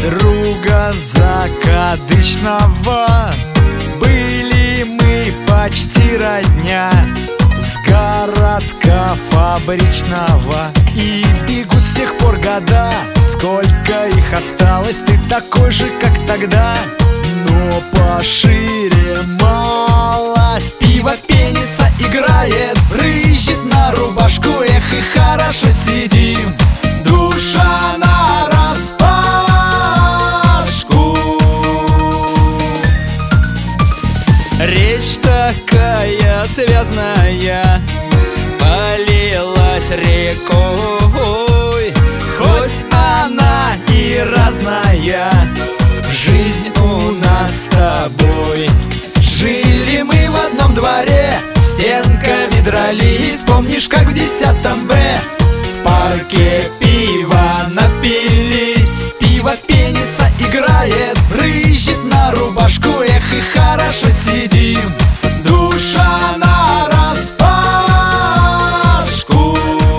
друга закадычного. Были мы почти родня, с городка фабричного. И бегут с тех пор года, сколько их осталось. Ты такой же, как тогда, но пошире малость. Пиво пенится, играет, брызжет на рубашку. Эх, и хорошо сидим, душа нараспашку. Речь такая связная полилась рекой, хоть она и разная, жизнь у нас с тобой. Жили мы в одном дворе, стенками дрались. Помнишь, как в 10 Б в парке пива напились? Пиво пенится, играет, брызжет на рубашку. Эх, и хорошо сидим, душа нараспашку.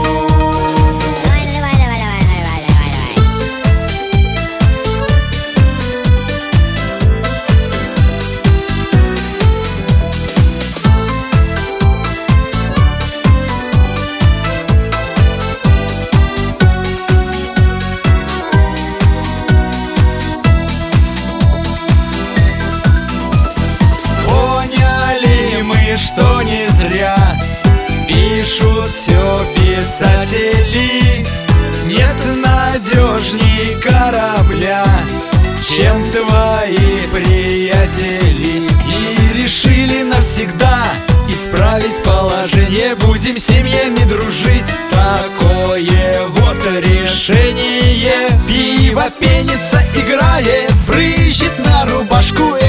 Что не зря пишут все писатели: нет надежней корабля, чем твои приятели. И решили навсегда исправить положение, будем семьями дружить. Такое вот решение. Пиво пенится, играет, брызжет на рубашку.